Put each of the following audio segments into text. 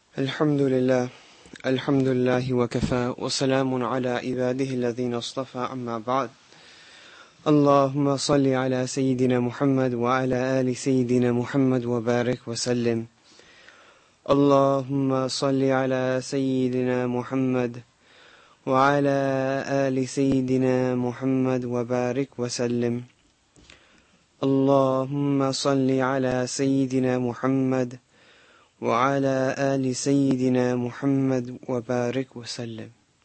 الحمد لله الحمد لله وكفى وسلام على عباده الذين اصطفى أما بعد اللهم صل على سيدنا محمد وعلى آل سيدنا محمد وبارك وسلم اللهم صل على سيدنا محمد وعلى آل سيدنا محمد وبارك وسلم اللهم صل على سيدنا محمد وعلى آل سيدنا محمد وبارك وسلم.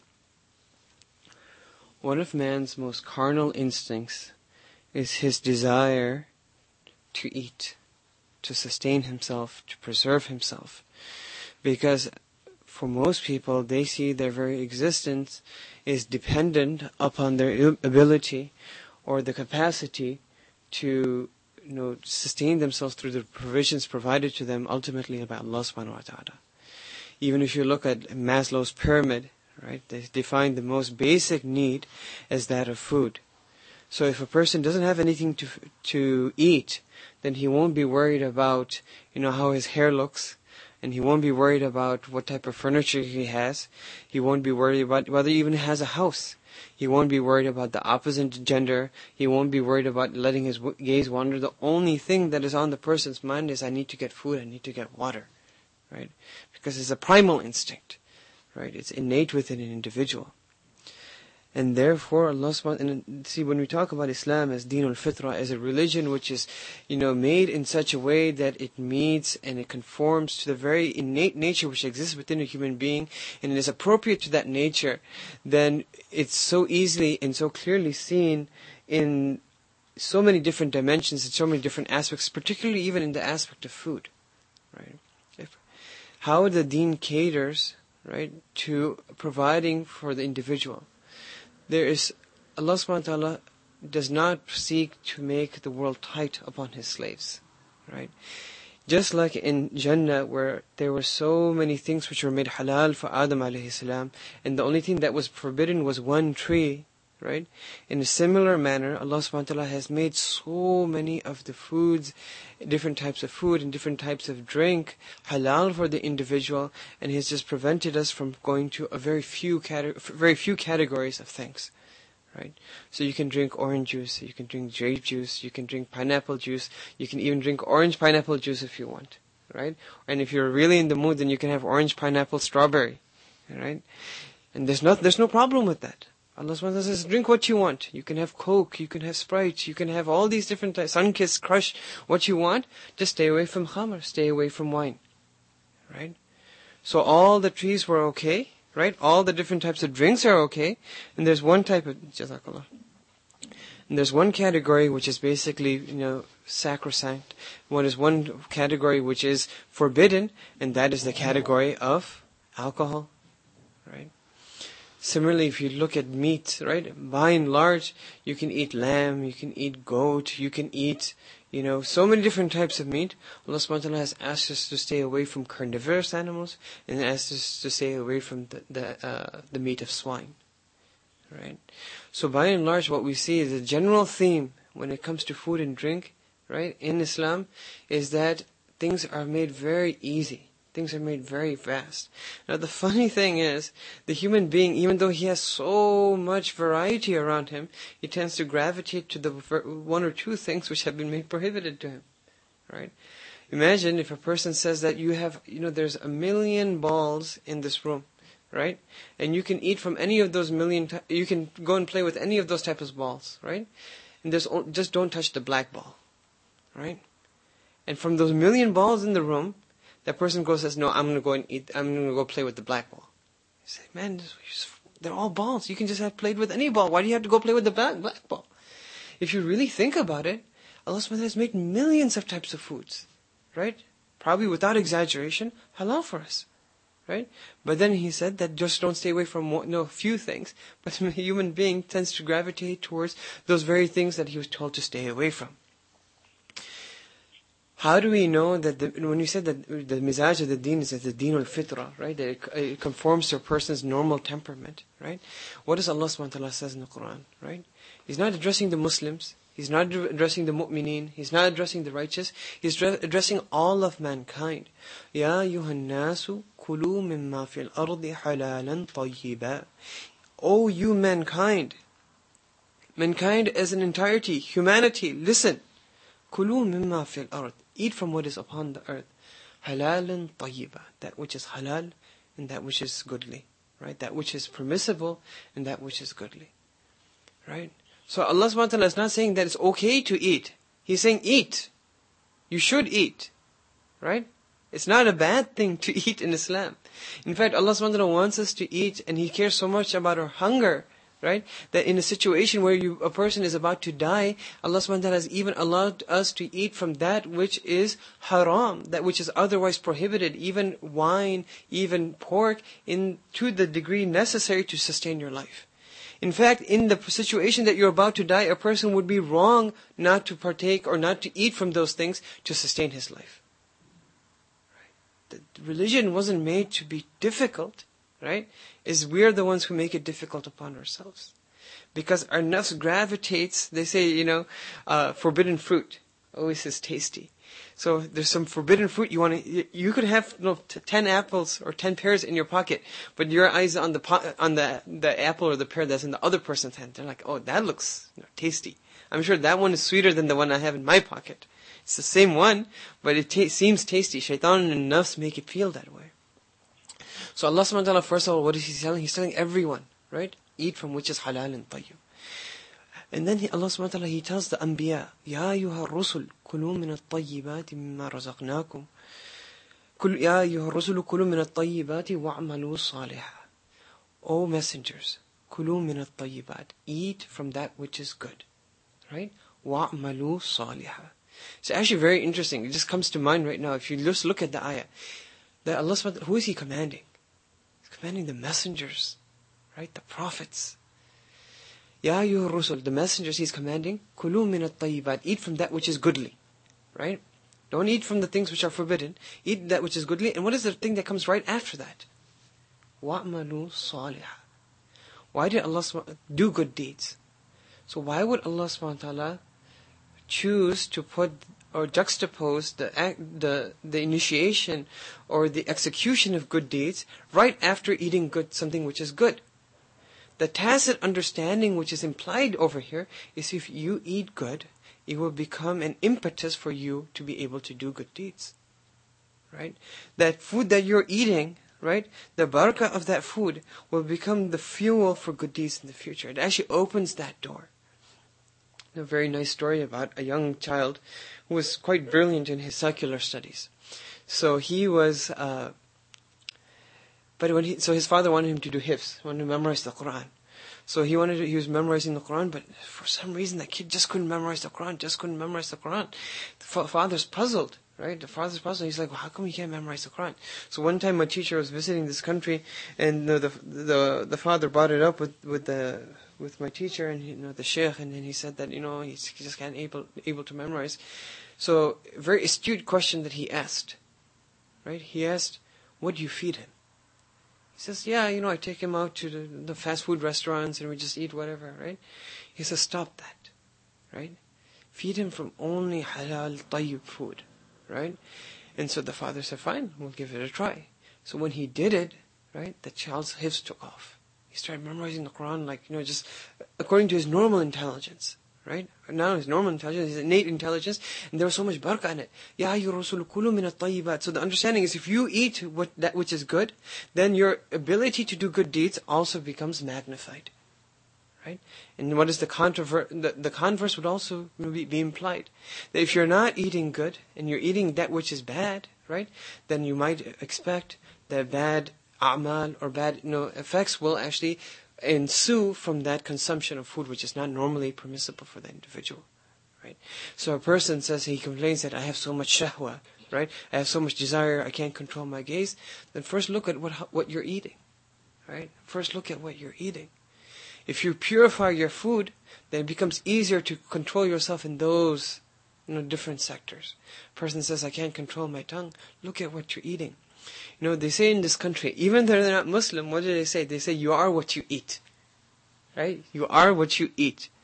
One of man's most carnal instincts is his desire to eat, to sustain himself, to preserve himself. Because for most people, they see their very existence is dependent upon their ability or the capacity to sustain themselves through the provisions provided to them ultimately by Allah subhanahu wa ta'ala. Even if you look at Maslow's pyramid, right, they define the most basic need as that of food. So if a person doesn't have anything to eat, then he won't be worried about, how his hair looks, and he won't be worried about what type of furniture he has. He won't be worried about whether he even has a house. He won't be worried about the opposite gender. He won't be worried about letting his gaze wander. The only thing that is on the person's mind is, I need to get food, I need to get water, right? Because it's a primal instinct, right? It's innate within an individual. And therefore, Allah subhanahu wa ta'ala, see, when we talk about Islam as Deen al-Fitra, as a religion which is, made in such a way that it meets and it conforms to the very innate nature which exists within a human being, and it is appropriate to that nature, then it's so easily and so clearly seen in so many different dimensions, in so many different aspects, particularly even in the aspect of food, right? How the Deen caters, right, to providing for the individual. Allah subhanahu wa ta'ala does not seek to make the world tight upon His slaves, right? Just like in Jannah, where there were so many things which were made halal for Adam alayhi salam, and the only thing that was forbidden was one tree, right? In a similar manner, Allah subhanahu wa ta'ala has made so many of the foods, different types of food and different types of drink, halal for the individual, and He has just prevented us from going to a very few categories of things, right? So you can drink orange juice, you can drink grape juice, you can drink pineapple juice, you can even drink orange pineapple juice if you want, right? And if you're really in the mood, then you can have orange pineapple strawberry, right? And there's no problem with that. Allah subhanahu wa ta'ala says, drink what you want. You can have Coke, you can have Sprite, you can have all these different types, Sunkist, Crush, what you want. Just stay away from khamr, stay away from wine, right? So all the trees were okay, right? All the different types of drinks are okay. And there's one type of, jazakallah. And there's one category which is basically, sacrosanct. One category which is forbidden, and that is the category of alcohol, right? Similarly, if you look at meat, right, by and large, you can eat lamb, you can eat goat, you can eat, so many different types of meat. Allah subhanahu wa ta'ala has asked us to stay away from carnivorous animals, and asked us to stay away from the meat of swine, right? So by and large, what we see is a general theme when it comes to food and drink, right, in Islam, is that things are made very easy. Things are made very fast. Now the funny thing is, the human being, even though he has so much variety around him, he tends to gravitate to the one or two things which have been made prohibited to him, right? Imagine if a person says that you have, there's 1 million balls in this room, right? And you can eat from any of those you can go and play with any of those types of balls, right? And just don't touch the black ball, right? And from those 1 million balls in the room, that person goes and says, no, I'm going to go play with the black ball. You say, man, they're all balls. You can just have played with any ball. Why do you have to go play with the black ball? If you really think about it, Allah subhanahu wa ta'ala has made millions of types of foods, right? Probably without exaggeration, halal for us, right? But then He said that just don't stay away from a few things. But a human being tends to gravitate towards those very things that he was told to stay away from. How do we know that when you said that the mizaj of the deen is the deen al-fitra, right? That it conforms to a person's normal temperament, right? What does Allah subhanahu wa ta'ala says in the Quran, right? He's not addressing the Muslims. He's not addressing the mu'mineen. He's not addressing the righteous. He's addressing all of mankind. Ya ayyuhan nasu kulu mimma fil ardi halalan tayyiba. O you mankind. Mankind as an entirety, humanity, listen. Kulu mimma fil ard. Eat from what is upon the earth. Halalan tayyiba. That which is halal and that which is goodly. Right? That which is permissible and that which is goodly. Right? So Allah subhanahu wa ta'ala is not saying that it's okay to eat. He's saying eat. You should eat. Right? It's not a bad thing to eat in Islam. In fact, Allah subhanahu wa ta'ala wants us to eat, and He cares so much about our hunger, right? That in a situation where a person is about to die, Allah subhanahu wa ta'ala has even allowed us to eat from that which is haram, that which is otherwise prohibited, even wine, even pork, to the degree necessary to sustain your life. In fact, in the situation that you're about to die, a person would be wrong not to partake or not to eat from those things to sustain his life. Right? The religion wasn't made to be difficult, right? Is we're the ones who make it difficult upon ourselves. Because our nafs gravitates, they say, forbidden fruit always is tasty. So there's some forbidden fruit you could have 10 apples or 10 pears in your pocket, but your eyes on the apple or the pear that's in the other person's hand. They're like, oh, that looks tasty. I'm sure that one is sweeter than the one I have in my pocket. It's the same one, but it seems tasty. Shaitan and nafs make it feel that way. So Allah subhanahu wa ta'ala, first of all, what is He telling? He's telling everyone, right? Eat from which is halal and tayyib. And then Allah subhanahu wa ta'ala, He tells the Anbiya, Ya ayyuha rusul, kulu min at-tayyibati mimma razaqnakum. Ya ayyuha rusulu, kulu min at-tayyibati wa'amalu salihah. O messengers, kulu min at-tayyibat. Eat from that which is good. Right? Wa'amalu salihah. It's actually very interesting. It just comes to mind right now. If you just look at the ayah, that Allah subhanahu wa ta'ala, who is He commanding? He's commanding the messengers, right? The prophets. Ya ayyuha rusul, the messengers He's commanding, kulu min at-tayyibat, eat from that which is goodly. Right? Don't eat from the things which are forbidden. Eat that which is goodly. And what is the thing that comes right after that? Wa'amalu salihah. Why did Allah do good deeds? So why would Allah subhanahu wa ta'ala choose to put or juxtapose the initiation or the execution of good deeds right after eating something which is good? The tacit understanding which is implied over here is if you eat good, it will become an impetus for you to be able to do good deeds. Right? That food that you're eating, right? The barakah of that food will become the fuel for good deeds in the future. It actually opens that door. A very nice story about a young child who was quite brilliant in his secular studies. So he was, so his father wanted him to do hifz, wanted to memorize the Quran. So he was memorizing the Quran, but for some reason that kid just couldn't memorize the Quran, The father's puzzled, right? The father's puzzled. He's like, well, how come he can't memorize the Quran? So one time my teacher was visiting this country, and the father brought it up with my teacher and the sheikh, and then he said that he just can't able to memorize. So a very astute question that he asked, right? He asked, what do you feed him? He says, I take him out to the fast food restaurants and we just eat whatever, right? He says, stop that, right? Feed him from only halal, tayyib food, right? And so the father said, fine, we'll give it a try. So when he did it, right, the child's hifz took off. He started memorizing the Quran just according to his normal intelligence, right? Now his normal intelligence, his innate intelligence, and there was so much barakah in it. Ya ayyuha rasul kulu min at-tayyibat. So the understanding is if you eat that which is good, then your ability to do good deeds also becomes magnified. Right? And what is the converse would also be implied. That if you're not eating good and you're eating that which is bad, right? Then you might expect that bad a'mal or bad effects will actually ensue from that consumption of food which is not normally permissible for the individual, right? So a person says, he complains that I have so much shahwa, right? I have so much desire, I can't control my gaze. Then first look at what you're eating, right? First look at what you're eating. If you purify your food, then it becomes easier to control yourself in those different sectors. A person says, I can't control my tongue. Look at what you're eating. They say in this country, even though they're not Muslim, what do they say? They say, you are what you eat. Right? You are what you eat.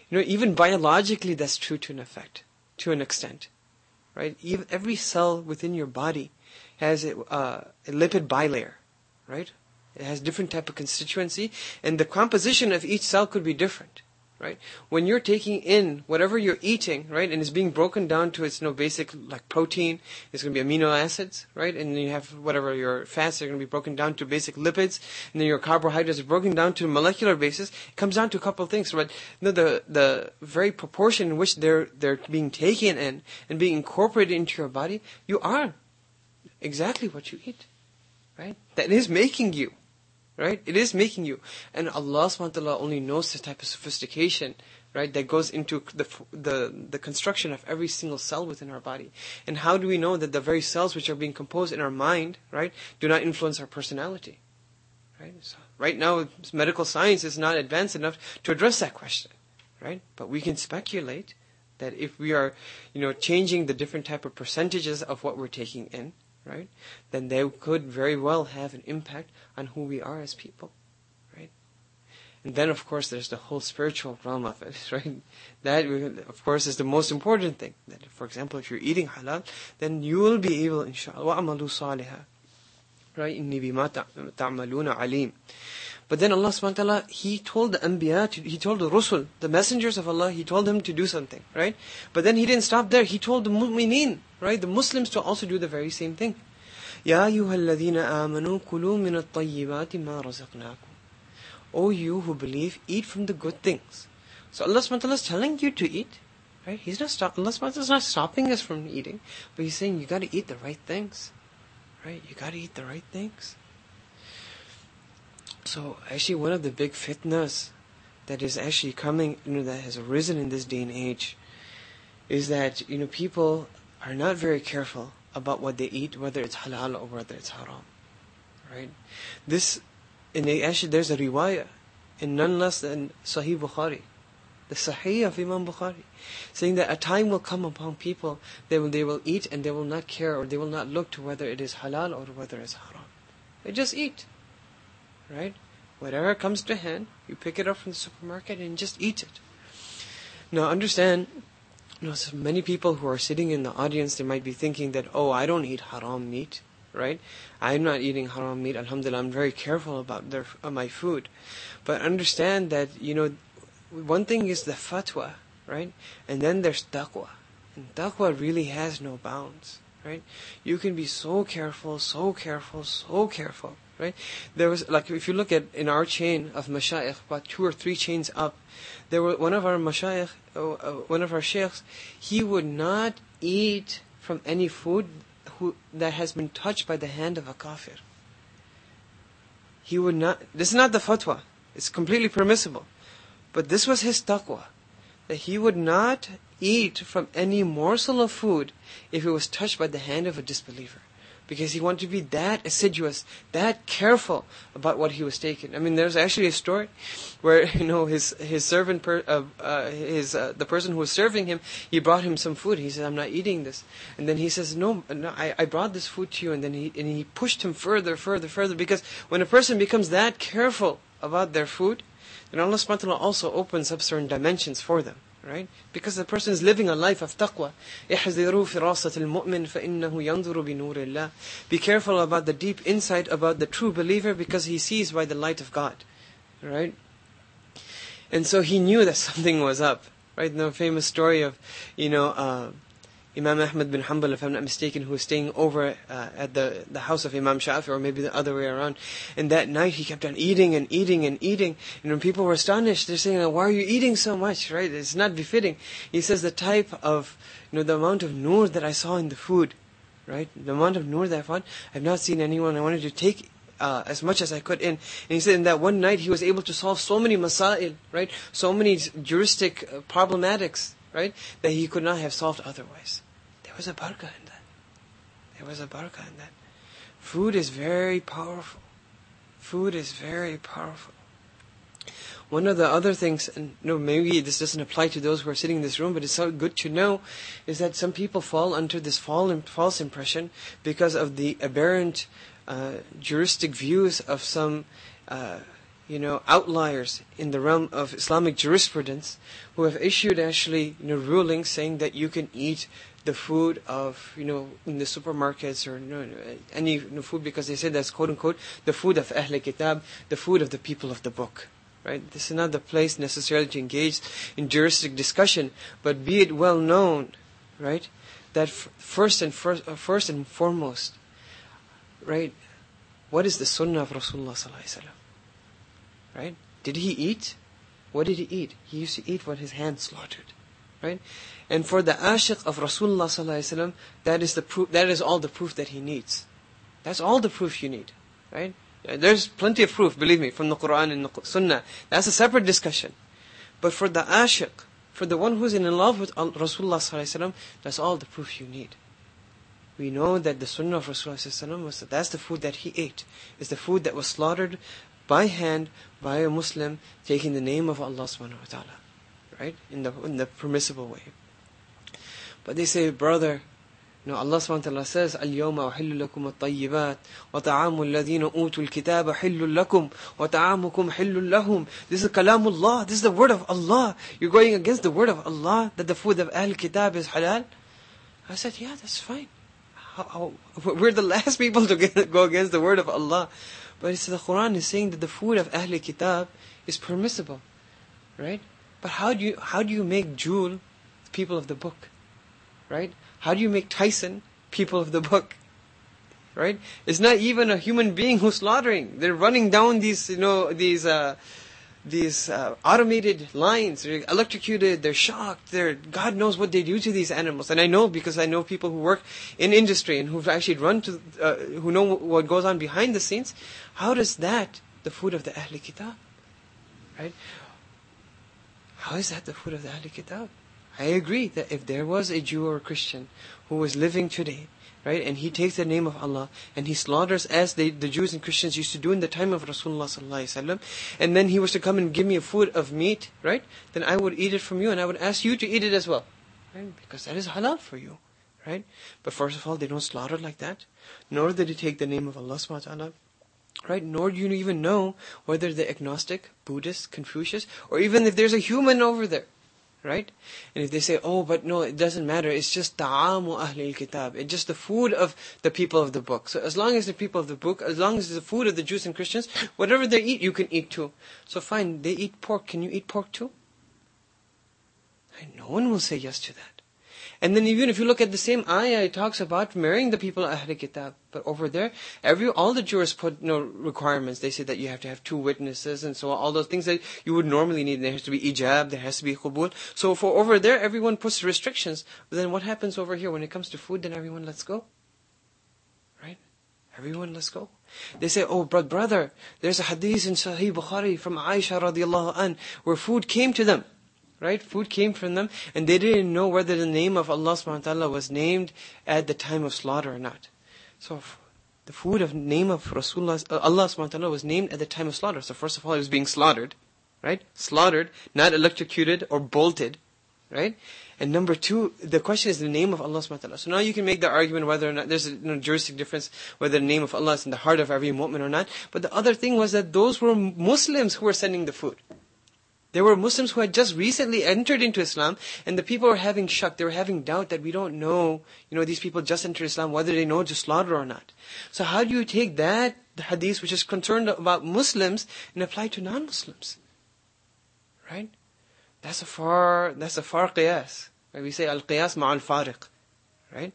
Even biologically that's true to an extent, right? Even every cell within your body has a lipid bilayer, right? It has different type of constituency, and the composition of each cell could be different, right? When you're taking in whatever you're eating, right, and it's being broken down to its basic, like protein, it's going to be amino acids, right? And then you have whatever your fats are going to be broken down to basic lipids, and then your carbohydrates are broken down to molecular basis. It comes down to a couple of things, right? The very proportion in which they're being taken in and being incorporated into your body, you are exactly what you eat, right? That is making you. Right? It is making you. And Allah subhanahu wa ta'ala only knows the type of sophistication, right, that goes into the construction of every single cell within our body. And how do we know that the very cells which are being composed in our mind, right, do not influence our personality? Right? So right now, medical science is not advanced enough to address that question. Right? But we can speculate that if we are, changing the different type of percentages of what we're taking in, right, then they could very well have an impact on who we are as people, right? And then, of course, there's the whole spiritual realm of it, right? That, of course, is the most important thing. That, for example, if you're eating halal, then you will be able, inshallah, وَأَعْمَلُوا صَالِحًا, right? إِنِّي بِمَا تَعْمَلُونَ عَلِيمٌ. But then Allah subhanahu wa ta'ala, He told the Anbiya, He told the Rusul, the messengers of Allah, He told them to do something, right? But then He didn't stop there. He told the mu'mineen, right, the Muslims, to also do the very same thing. يَا أَيُّهَا الَّذِينَ آمَنُوا كُلُوا مِنَ الطَّيِّبَاتِ مَا رَزَقْنَاكُمْ. O you who believe, eat from the good things. So Allah subhanahu wa ta'ala is telling you to eat, right? Allah subhanahu wa ta'ala is not stopping us from eating, but He's saying you got to eat the right things, right? You got to eat the right things. So actually one of the big fitnas that is actually coming, that has arisen in this day and age, is that, people are not very careful about what they eat, whether it's halal or whether it's haram. Right? There's a riwayah in none less than Sahih Bukhari, the Sahih of Imam Bukhari, saying that a time will come upon people, they will eat and they will not care, or they will not look to whether it is halal or whether it's haram. They just eat. Right? Whatever comes to hand, you pick it up from the supermarket and just eat it. Now understand, so many people who are sitting in the audience, they might be thinking that, oh, I don't eat haram meat, right? I'm not eating haram meat, alhamdulillah, I'm very careful about my food. But understand that, one thing is the fatwa, right? And then there's taqwa. And taqwa really has no bounds, right? You can be so careful, right? There was, like, if you look at in our chain of mashayikh, about 2 or 3 chains up, there were one of our mashayikh, one of our sheikhs, he would not eat from any food that has been touched by the hand of a kafir. He would not. This is not the fatwa. It's completely permissible, but this was his taqwa, that he would not eat from any morsel of food if it was touched by the hand of a disbeliever. Because he wanted to be that assiduous, that careful about what he was taking. I mean, there's actually a story where his servant, the person who was serving him, he brought him some food. He said, "I'm not eating this." And then he says, "No, I brought this food to you." And then he pushed him further, because when a person becomes that careful about their food, then Allah subhanahu wa ta'ala also opens up certain dimensions for them. Right? Because the person is living a life of taqwa. احذروا فراسة المؤمن فإنه ينظر بنور الله. Be careful about the deep insight about the true believer, because he sees by the light of God. Right? And so he knew that something was up. Right? The famous story of, Imam Ahmad bin Hanbal, if I'm not mistaken, who was staying over at the house of Imam Shafi, or maybe the other way around. And that night he kept on eating and eating and eating. And when people were astonished, they're saying, "Why are you eating so much?" Right? It's not befitting. He says the type of, the amount of nur that I saw in the food, right? The amount of nur that I found, I've not seen anyone. I wanted to take as much as I could in. And he said in that one night he was able to solve so many masail, right? So many juristic problematics, right? That he could not have solved otherwise. There was a barakah in that. Food is very powerful. One of the other things, and maybe this doesn't apply to those who are sitting in this room, but it's so good to know, is that some people fall under this false impression because of the aberrant juristic views of some outliers in the realm of Islamic jurisprudence who have issued actually, rulings saying that you can eat the food of, in the supermarkets or any food, because they say that's quote unquote the food of Ahl Kitab, the food of the people of the book. Right? This is not the place necessarily to engage in juristic discussion, but be it well known, right, that first and foremost, right, what is the sunnah of Rasulullah sallallahu alaihi wasallam? Right? Did he eat? What did he eat? He used to eat what his hand slaughtered. Right? And for the ashiq of Rasulullah sallallahu alaihi wasallam, that is the proof. That is all the proof that he needs. That's all the proof you need. Right? There's plenty of proof, believe me, from the Quran and the Sunnah. That's a separate discussion. But for the ashiq, for the one who's in love with Rasulullah sallallahu alaihi wasallam, that's all the proof you need. We know that the Sunnah of Rasulullah sallallahu alaihi wasallam was that's the food that he ate. It's the food that was slaughtered by hand by a Muslim, taking the name of Allah subhanahu wa ta'ala, right? In the permissible way. But they say, brother, Allah subhanahu wa ta'ala says, الْيَوْمَ أُحِلُّ لَكُمُ الطَّيِّبَاتِ وَطَعَامُ الَّذِينَ أُوتُوا الْكِتَابَ حِلٌّ لَكُمْ وَطَعَامُكُمْ حِلٌّ لَهُمْ. This is kalamullah. This is the word of Allah. You're going against the word of Allah, that the food of Ahl Kitab is halal? I said, yeah, that's fine. We're the last people to go against the word of Allah. But the Quran is saying that the food of Ahl Kitab is permissible. Right? But how do you make Jul people of the book? Right? How do you make Tyson people of the book? Right? It's not even a human being who's slaughtering. They're running down these automated lines. They're electrocuted. They're shocked. God knows what they do to these animals. And I know because I know people who work in industry and who've actually who know what goes on behind the scenes. How does that the food of the Ahl Kitab? Right? How is that the food of the Ahl Kitab? I agree that if there was a Jew or a Christian who was living today, right, and he takes the name of Allah and he slaughters as the Jews and Christians used to do in the time of Rasulullah sallallahu alaihi wasallam, and then he was to come and give me a food of meat, right, then I would eat it from you and I would ask you to eat it as well, right, because that is halal for you, right? But first of all, they don't slaughter like that, nor did they take the name of Allah subhanahu wa ta'ala, right? Nor do you even know whether they're agnostic, Buddhist, Confucius, or even if there's a human over there. Right? And if they say, oh, but no, it doesn't matter, it's just ta'amu ahli al-kitab, it's just the food of the people of the book. So as long as the people of the book, as long as it's the food of the Jews and Christians, whatever they eat, you can eat too. So fine, they eat pork, can you eat pork too? And no one will say yes to that. And then even if you look at the same ayah, it talks about marrying the people of Ahl Kitab. But over there, all the jurists put requirements. They say that you have to have 2 witnesses and so on. All those things that you would normally need. There has to be ijab, there has to be qubul. So for over there, everyone puts restrictions. But then what happens over here? When it comes to food, then everyone lets go. Right? Everyone lets go. They say, oh, brother, there's a hadith in Sahih Bukhari from Aisha radiallahu an, where food came to them. Right? Food came from them, and they didn't know whether the name of Allah subhanahu wa ta'ala was named at the time of slaughter or not. So the food of name of Rasulullah, Allah subhanahu wa ta'ala was named at the time of slaughter. So first of all, it was being slaughtered. Right? Slaughtered, not electrocuted or bolted. Right? And number 2, the question is the name of Allah subhanahu wa ta'ala. So now you can make the argument whether or not there's a juristic difference, whether the name of Allah is in the heart of every mu'min or not. But the other thing was that those were Muslims who were sending the food. There were Muslims who had just recently entered into Islam, and the people were having shak, they were having doubt that we don't know, these people just entered Islam, whether they know to slaughter or not. So how do you take that, the hadith which is concerned about Muslims, and apply it to non-Muslims? Right? That's a far qiyas. Right? We say al-qiyas ma'al fariq. Right?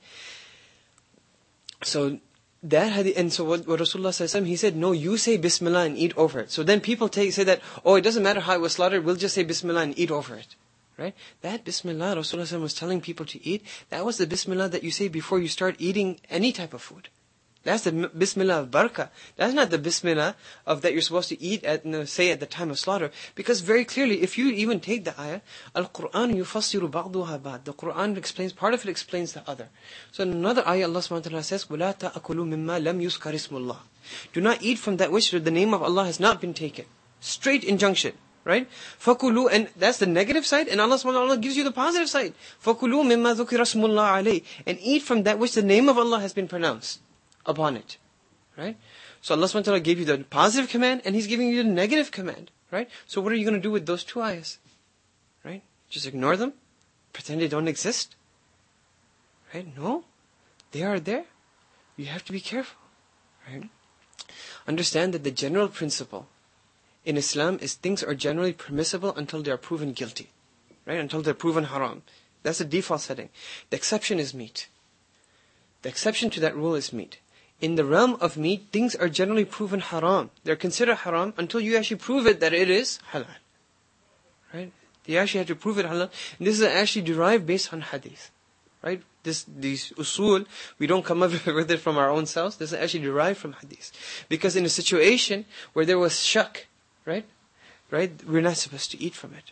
So that hadith, and so what Rasulullah said, he said, no, you say Bismillah and eat over it. So then people say that, oh, it doesn't matter how it was slaughtered, we'll just say Bismillah and eat over it. Right? That Bismillah Rasulullah was telling people to eat, that was the Bismillah that you say before you start eating any type of food. That's the Bismillah of barakah. That's not the Bismillah of that you're supposed to eat say at the time of slaughter. Because very clearly, if you even take the ayah, Al-Quran yufassiru ba'duha ba'd. The Quran explains, part of it explains the other. So in another ayah, Allah subhanahu wa ta'ala says, وَلَا تَأْكُلُوا مِمَّا لَمْ يُذْكَرِ اسْمُ اللَّهِ. Do not eat from that which the name of Allah has not been taken. Straight injunction. Right? فَكُلُوا, and that's the negative side, and Allah subhanahu wa ta'ala gives you the positive side. فَكُلُوا مِمَّا ذُكِرَ اسْمُ اللَّهِ عَلَيْهِ. And eat from that which the name of Allah has been pronounced upon it. right? So Allah subhanahu wa ta'ala gave you the positive command and He's giving you the negative command, right? So what are you going to do with those two ayahs, right? Just ignore them? Pretend they don't exist? Right? No. They are there. You have to be careful, right? Understand that the general principle in Islam is things are generally permissible until they are proven guilty, right? Until they're proven haram. That's the default setting. The exception is meat. The exception to that rule is meat. In the realm of meat, things are generally proven haram. They're considered haram until you actually prove it that it is halal, right? You actually have to prove it halal. And this is actually derived based on hadith, right? These usul, we don't come up with it from our own selves. This is actually derived from hadith. Because in a situation where there was shak, right? We're not supposed to eat from it.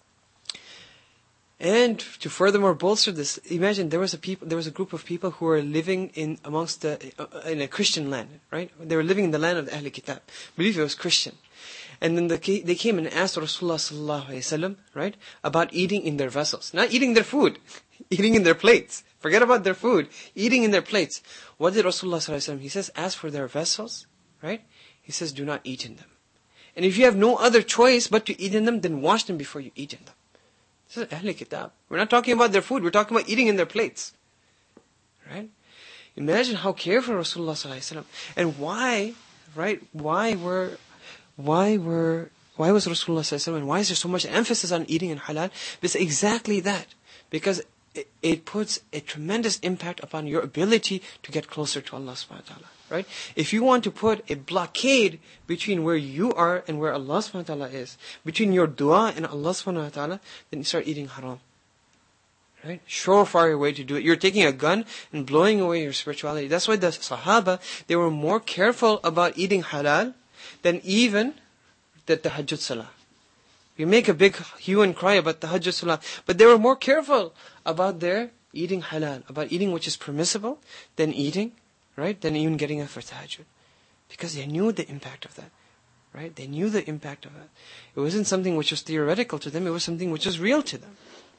And to furthermore bolster this, imagine there was a group of people who were living in a Christian land, right? They were living in the land of the Ahl Kitab. I believe it was Christian. And then they came and asked Rasulullah sallallahu alaihi wasallam, right, about eating in their vessels, not eating their food, eating in their plates. Forget about their food, eating in their plates. What did Rasulullah sallallahu alaihi wasallam? He says, as for their vessels, right? He says, do not eat in them. And if you have no other choice but to eat in them, then wash them before you eat in them. This is Ahl Kitab. We're not talking about their food. We're talking about eating in their plates. Right? Imagine how careful Rasulullah sallallahu alaihi wasallam. And why, right? Why was Rasulullah sallallahu alaihi wasallam, and why is there so much emphasis on eating in halal? It's exactly that. Because it puts a tremendous impact upon your ability to get closer to Allah subhanahu wa ta'ala. Right? If you want to put a blockade between where you are and where Allah subhanahu wa ta'ala is, between your dua and Allah subhanahu wa ta'ala, then you start eating haram. Right? Surefire way to do it. You're taking a gun and blowing away your spirituality. That's why the Sahaba, they were more careful about eating halal than even the tahajjud salah. We make a big hue and cry about tahajjud salah, but they were more careful about their eating halal, about eating which is permissible, than eating, right? Than even getting up for tahajjud. Because they knew the impact of that. Right? They knew the impact of it. It wasn't something which was theoretical to them, it was something which was real to them.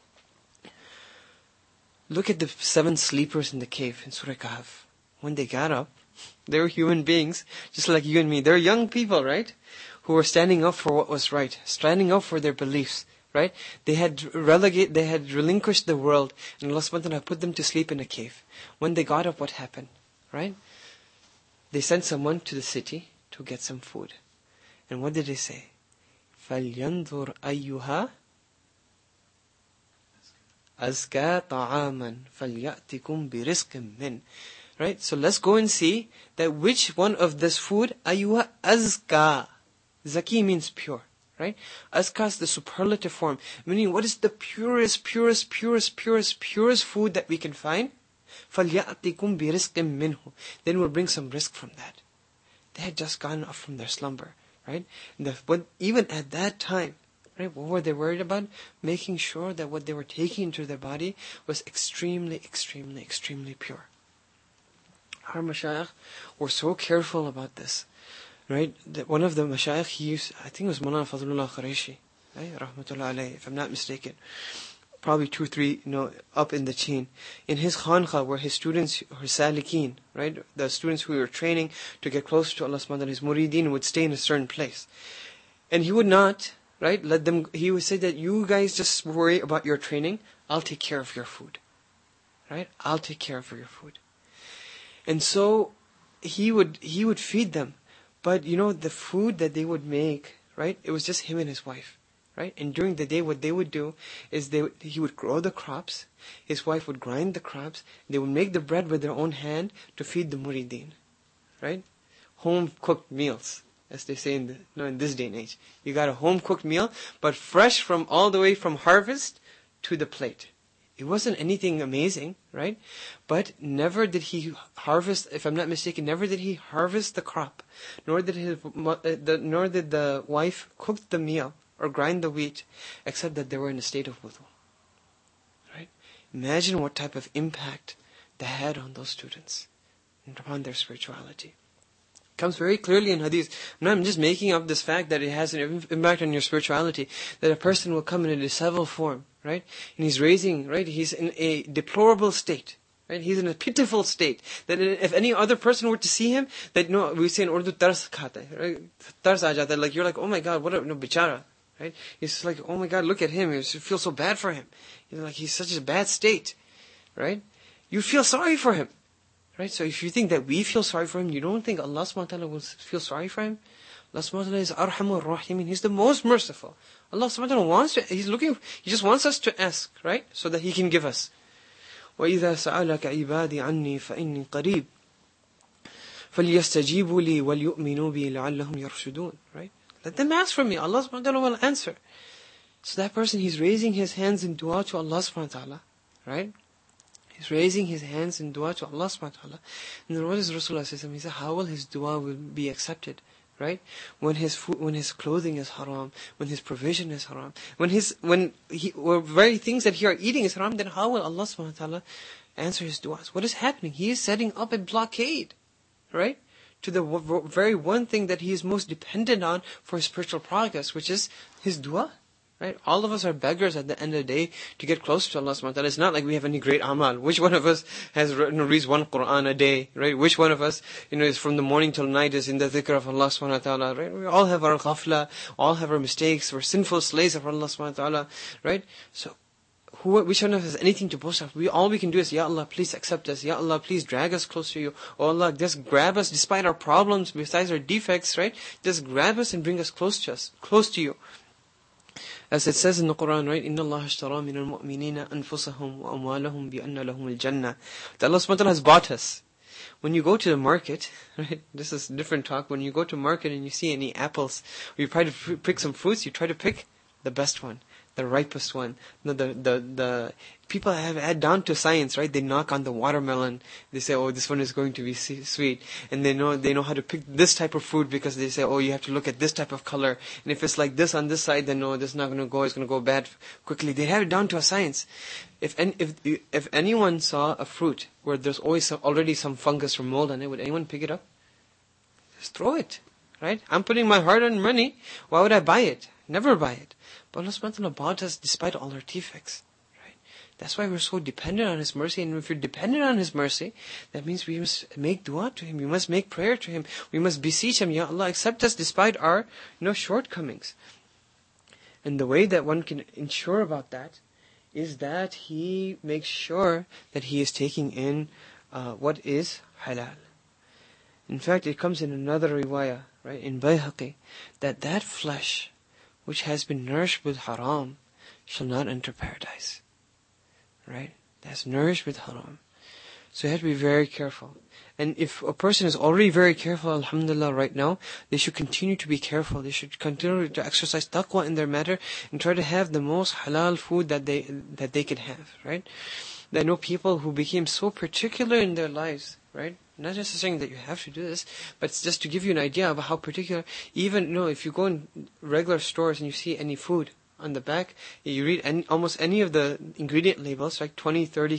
Look at the 7 sleepers in the cave in Surah Kahf. When they got up, they were human beings, just like you and me. They're young people, right? Who were standing up for what was right, standing up for their beliefs, right? They had relinquished the world, and Allah subhanahu wa ta'ala put them to sleep in a cave. When they got up, what happened? Right? They sent someone to the city to get some food. And what did they say? فَلْيَنْظُرْ أَيُّهَا أَزْكَى طَعَامًا فَلْيَأْتِكُمْ بِرِزْقٍ مِّنْ. Right? So let's go and see that which one of this food, أَيُّهَا أَزْكَى. Zaki means pure. Right? Azka is the superlative form. Meaning, what is the purest food that we can find? فَلْيَأْتِكُمْ بِرِزْقٍ مِّنْهُ. Then we'll bring some risk from that. They had just gotten up from their slumber. Right? But even at that time, right, what were they worried about? Making sure that what they were taking into their body was extremely pure. Our mashayikh were so careful about this. Right? That one of the mashayikh, he used, I think it was Mawlana Fadlullah Qureshi, right? Rahmatullah alayhi, if I'm not mistaken. Probably 2 or 3, up in the chain. In his khanqa, where his students, his salikeen, right? The students who were training to get closer to Allah subhanahu wa ta'ala, his murideen would stay in a certain place. And he would not, right, let them, he would say that you guys just worry about your training, I'll take care of your food. Right? I'll take care of your food. And so, he would feed them. But the food that they would make, right, it was just him and his wife. Right? And during the day, what they would do is he would grow the crops, his wife would grind the crops, they would make the bread with their own hand to feed the murideen. Right? Home-cooked meals, as they say in this day and age. You got a home-cooked meal, but fresh all the way from harvest to the plate. It wasn't anything amazing, right? But never did he harvest, if I'm not mistaken, never did he harvest the crop, nor did the wife cook the meal or grind the wheat, except that they were in a state of wudu. Right? Imagine what type of impact they had on those students and upon their spirituality. It comes very clearly in hadith. I'm just making up this fact that it has an impact on your spirituality, that a person will come in a disheveled form, right? And he's in a deplorable state, Right? He's in a pitiful state. That if any other person were to see him, that we say in Urdu, tars khata hai, right? Tars aa jata hai. Like you're like, oh my God, what a bichara. Right? He's just like, oh my God, look at him. You feel so bad for him. You're like, he's such a bad state. Right? You feel sorry for him. Right? So if you think that we feel sorry for him, you don't think Allah subhanahu wa ta'ala will feel sorry for him? Allah subhanahu wa ta'ala is Arhamur Rahimin. He's the most merciful. Allah subhanahu wa ta'ala He just wants us to ask, right? So that He can give us. وَإِذَا سَأَلَكَ عِبَادِي عَنِّي فَإِنِّي قَرِيبٌ فَلْيَسْتَجِيبُوا لِي وَلْيُؤْمِنُوا بِي لَعَلَّهُمْ يَرْشُدُونَ. Right? Let them ask from me. Allah subhanahu wa ta'ala will answer. So that person, he's raising his hands in dua to Allah subhanahu wa ta'ala. Right? He's raising his hands in dua to Allah subhanahu wa ta'ala. And then what does Rasulullah say? He said, how will his dua will be accepted? Right? When his food, when his clothing is haram, when his provision is haram, when very things that he are eating is haram, then how will Allah subhanahu wa ta'ala answer his duas? What is happening? He is setting up a blockade, right? To the very one thing that he is most dependent on for his spiritual progress, which is his dua. Right? All of us are beggars at the end of the day to get close to Allah subhanahu wa ta'ala. It's not like we have any great amal. Which one of us has reads one Qur'an a day? Right? Which one of us, is from the morning till night is in the dhikr of Allah subhanahu wa ta'ala? Right? We all have our ghafla, all have our mistakes. We're sinful slaves of Allah subhanahu wa ta'ala. Right? So, which one of us has anything to boast of? All we can do is, Ya Allah, please accept us. Ya Allah, please drag us close to you. Oh Allah, just grab us despite our problems, besides our defects, right? Just grab us and bring us close to you. As it says in the Quran, right? إِنَّ اللَّهَ اشْتَرَى مِنَ الْمُؤْمِنِينَ أَنفُسَهُمْ وَأَمْوَالَهُم بِأَنَّ لَهُمُ الْجَنَّةِ. That Allah subhanahu wa ta'ala has bought us. When you go to the market, right? This is different talk. When you go to market and you see any apples, or you try to pick some fruits, you try to pick the best one, the ripest one. The people have had down to science, right? They knock on the watermelon. They say, oh, this one is going to be sweet. And they know how to pick this type of fruit because they say, oh, you have to look at this type of color. And if it's like this on this side, then no, this is not going to go. It's going to go bad quickly. They have it down to a science. If anyone saw a fruit where there's always already some fungus or mold on it, would anyone pick it up? Just throw it, right? I'm putting my hard-earned money. Why would I buy it? Never buy it. But Allah subhanahu wa ta'ala bought us despite all our defects. That's why we're so dependent on His mercy. And if you're dependent on His mercy, that means we must make dua to Him. We must make prayer to Him. We must beseech Him, Ya Allah, accept us despite our shortcomings. And the way that one can ensure about that is that he makes sure that he is taking in what is halal. In fact, it comes in another riwayah, right, in Bayhaqi, that flesh which has been nourished with haram shall not enter paradise. Right? That's nourished with haram. So you have to be very careful. And if a person is already very careful, alhamdulillah, right now, they should continue to be careful. They should continue to exercise taqwa in their matter and try to have the most halal food that they can have, right? I know people who became so particular in their lives, right? Not necessarily that you have to do this, but it's just to give you an idea of how particular. Even if you go in regular stores and you see any food, on the back, you read almost any of the ingredient labels, like 20, 30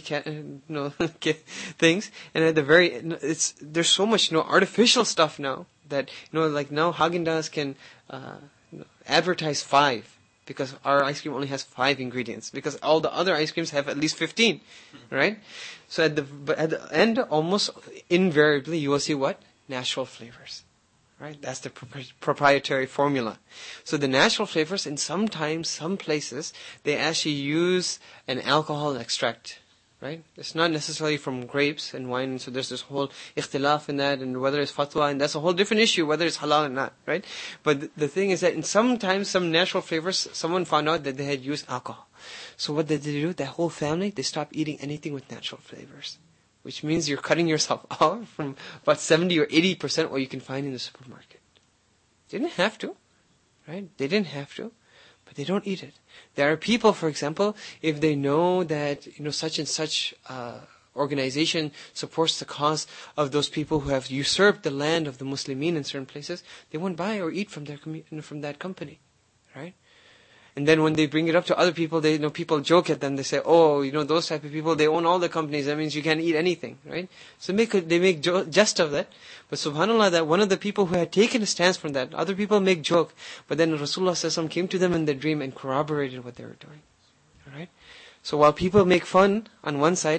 things, and at the very, there's so much artificial stuff now that like now Häagen-Dazs can advertise 5 because our ice cream only has 5 ingredients because all the other ice creams have at least 15, right? So at the end, almost invariably, you will see what? Natural flavors. Right? That's the proprietary formula. So the natural flavors, and sometimes, some places, they actually use an alcohol extract. Right? It's not necessarily from grapes and wine, and so there's this whole ikhtilaf in that, and whether it's fatwa, and that's a whole different issue, whether it's halal or not. Right? But the thing is that sometimes some natural flavors, someone found out that they had used alcohol. So what did they do? That whole family, they stopped eating anything with natural flavors. Which means you're cutting yourself off from about 70 or 80% what you can find in the supermarket. They didn't have to, right? They didn't have to, but they don't eat it. There are people, for example, if they know that such and such organization supports the cause of those people who have usurped the land of the Muslimin in certain places, they won't buy or eat from that company, right? And then when they bring it up to other people, people joke at them. They say, "Oh, those type of people, they own all the companies. That means you can't eat anything, right?" So they make jest of that. But subhanallah, that one of the people who had taken a stance from that, other people make joke. But then Rasulullah ﷺ came to them in their dream and corroborated what they were doing. All right. So while people make fun on one side,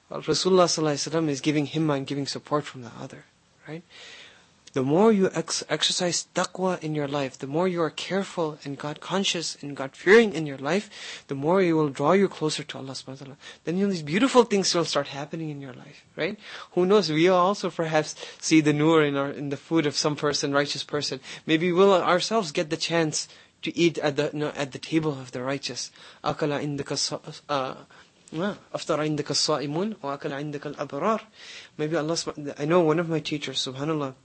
Rasulullah ﷺ is giving himma and giving support from the other, right? The more you exercise taqwa in your life, the more you are careful and God conscious and God fearing in your life, the more He will draw you closer to Allah subhanahu wa ta'ala. Then these beautiful things will start happening in your life, right? Who knows, we also perhaps see the nur in the food of some person, righteous person. Maybe we'll ourselves get the chance to eat at the table of the righteous. Akala indaka aftara indaka as-sa'imun wa akala indaka al-abrar. Maybe Allah, I know one of my teachers, subhanallah,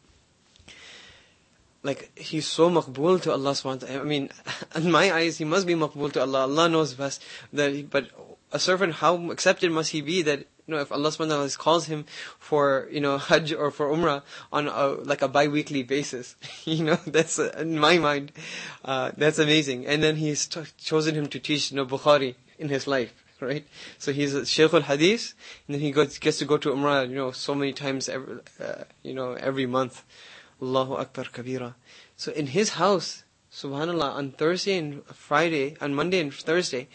like, he's so maqbool to Allah subhanahu wa ta'ala. I mean, in my eyes, he must be maqbool to Allah. Allah knows best. But a servant, how accepted must he be that, if Allah subhanahu wa ta'ala calls him for, Hajj or for Umrah on like a bi-weekly basis. That's, in my mind, that's amazing. And then He's chosen him to teach, Bukhari in his life. Right? So he's a Shaykh al-Hadith, and then he gets to go to Umrah, so many times every month. Allahu Akbar Kabira. So in his house, subhanallah, on Thursday and Friday, on Monday and Thursday,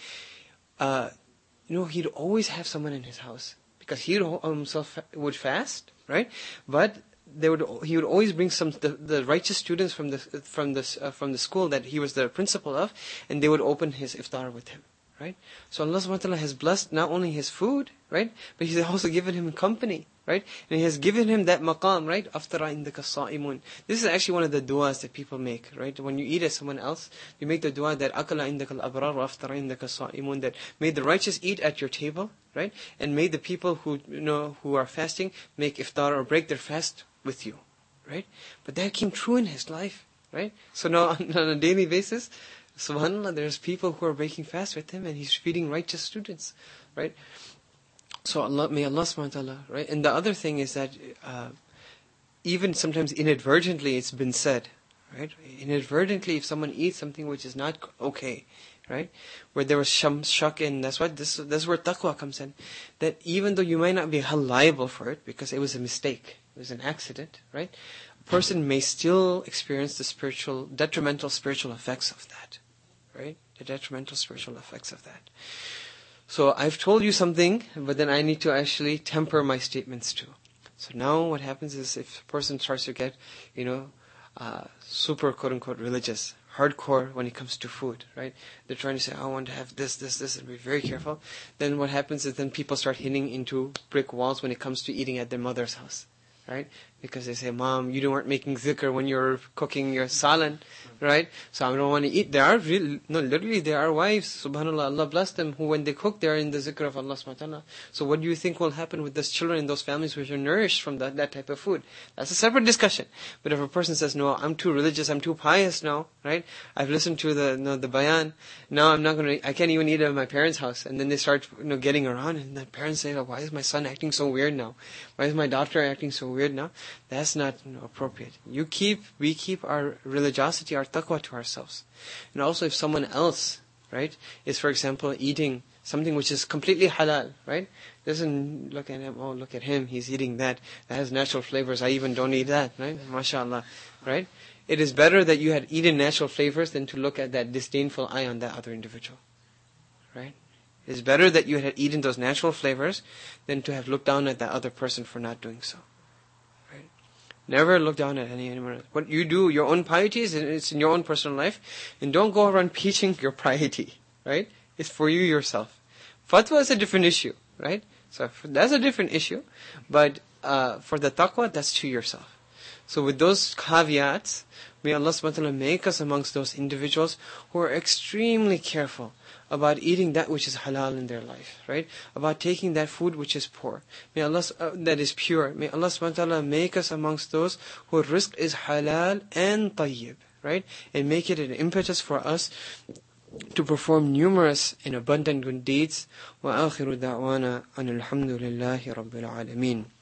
he'd always have someone in his house, because he himself would fast, right? But he would always bring the righteous students from the school that he was the principal of, and they would open his iftar with him. Right? So Allah subhanahu wa ta'ala has blessed not only his food, right? But He's also given him company, right? And He has given him that maqam, right? Aftara indaka as-sa'imun. This is actually one of the du'as that people make, right? When you eat at someone else, you make the du'a that akala indaka al-abrar wa aftara indaka as-sa'imun, that may the righteous eat at your table, right? And may the people who are fasting make iftar or break their fast with you, right? But that came true in his life, right? So now on a daily basis, subhanallah, there's people who are breaking fast with him, and he's feeding righteous students, right? So may Allah subhanahu wa ta'ala, right? And the other thing is that even sometimes inadvertently it's been said, right? Inadvertently, if someone eats something which is not okay, right? Where there was shak in, that's where taqwa comes in. That even though you might not be liable for it, because it was a mistake, it was an accident, right? A person may still experience the detrimental spiritual effects of that. Right? The detrimental spiritual effects of that. So I've told you something, but then I need to actually temper my statements too. So now what happens is, if a person starts to get, super quote-unquote religious, hardcore when it comes to food, right? They're trying to say, I want to have this, and be very careful. Then what happens is then people start hitting into brick walls when it comes to eating at their mother's house. Right? Because they say, Mom, you weren't making zikr when you're cooking your salan, right? So I don't want to eat. Literally there are wives, subhanAllah, Allah bless them, who when they cook, they are in the zikr of Allah subhanahu wa ta'ala. So what do you think will happen with those children in those families which are nourished from that type of food? That's a separate discussion. But if a person says, no, I'm too religious, I'm too pious now, right? I've listened to the bayan, now I can't even eat at my parents' house. And then they start, getting around, and the parents say, why is my son acting so weird now? Why is my daughter acting so weird now? That's not appropriate. We keep our religiosity, our taqwa to ourselves. And also if someone else, right, is for example eating something which is completely halal, right? Doesn't look at him, look at him, he's eating that has natural flavors, I even don't eat that, right? MashaAllah, right? It is better that you had eaten natural flavors than to look at that disdainful eye on that other individual, right? It is better that you had eaten those natural flavors than to have looked down at that other person for not doing so. Right? Never look down at anyone else. What you do, your own piety, it's in your own personal life. And don't go around preaching your piety. Right? It's for you yourself. Fatwa is a different issue. Right? So that's a different issue. But for the taqwa, that's to yourself. So with those caveats, may Allah subhanahu wa ta'ala make us amongst those individuals who are extremely careful about eating that which is halal in their life, right? About taking that food which is poor. May Allah, that is pure. May Allah subhanahu wa ta'ala make us amongst those whose rizq is halal and tayyib, right? And make it an impetus for us to perform numerous and abundant good deeds. وآخر دعوانا أن الحمد لله رب العالمين.